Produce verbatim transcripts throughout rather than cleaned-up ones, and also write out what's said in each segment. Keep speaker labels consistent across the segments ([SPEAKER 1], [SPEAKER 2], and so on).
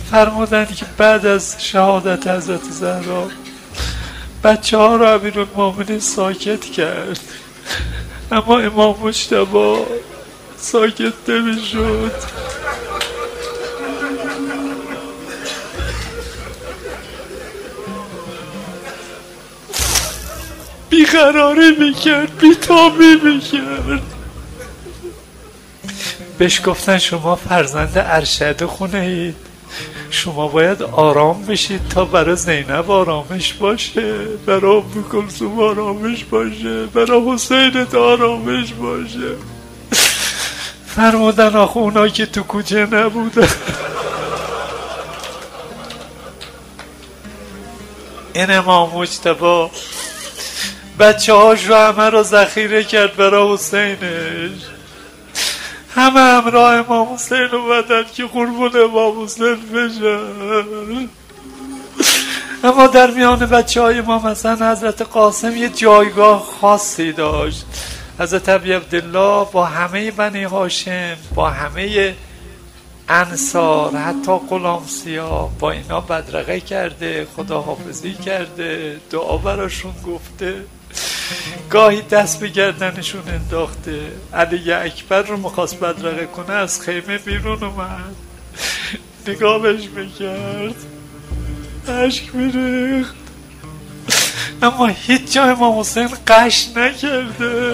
[SPEAKER 1] فرمودن که بعد از شهادت حضرت زهرا بچه ها رو امیرالمومنین ساکت کرد، اما امام مجتبی ساکت نمی شد. بیقراری میکرد، بیتابی میکرد. بهش گفتن شما فرزند ارشد خونه اید، شما باید آرام بشید تا برای زینب آرامش باشه، برای ام کلثوم آرامش باشه، برای حسین آرامش باشه. فرمودن آخه اونا که تو کوچه نبودن. این امام مجتبی بچه هاش رو همه رو ذخیره کرد برای حسینش. همه همراه امام حسین اومدن که قربون امام حسین بشن. اما در میان بچه های امام حسن حضرت قاسم یه جایگاه خاصی داشت. حضرت ابی عبدالله با همه بنی هاشم، با همه انصار، حتی غلام سیاه، با اینا بدرقه کرده، خداحافظی کرده، دعا براشون گفته، گاهی دست به گردنشون انداخته. علی اکبر رو میخواست بدرقه کنه، از خیمه بیرون اومد، نگاه بهش میکرد، عشق میریخت، اما هیچ جا امام حسین قش نکرده.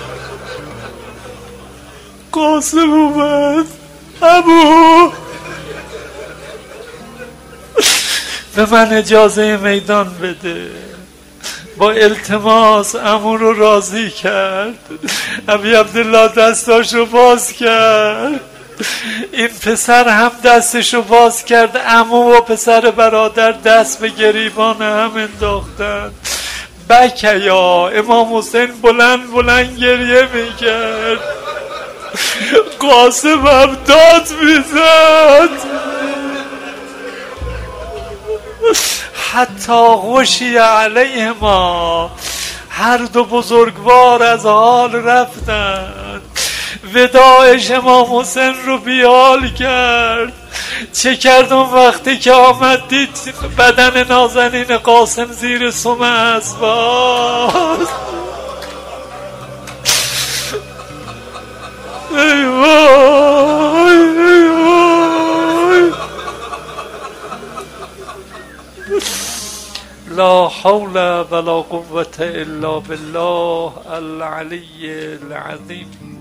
[SPEAKER 1] قاسم اومد، ابو به من اجازه میدان بده. با التماس عمو رو راضی کرد. ابی عبدالله دستاشو باز کرد، این پسر هم دستشو باز کرد، عمو و پسر برادر دست به گریبان هم انداختن. بکیا امام حسین بلند بلند گریه میکرد، قاسم هم داد میزد. حتی غشی علیهما، هر دو بزرگوار از حال رفتند. وداعش امام حسین رو بیال کرد. چه کرد اون وقتی که آمد دید بدن نازنین قاسم زیر سم اسباست. ای وای ای وای، لا حول ولا قوة الا بالله العلی العظیم.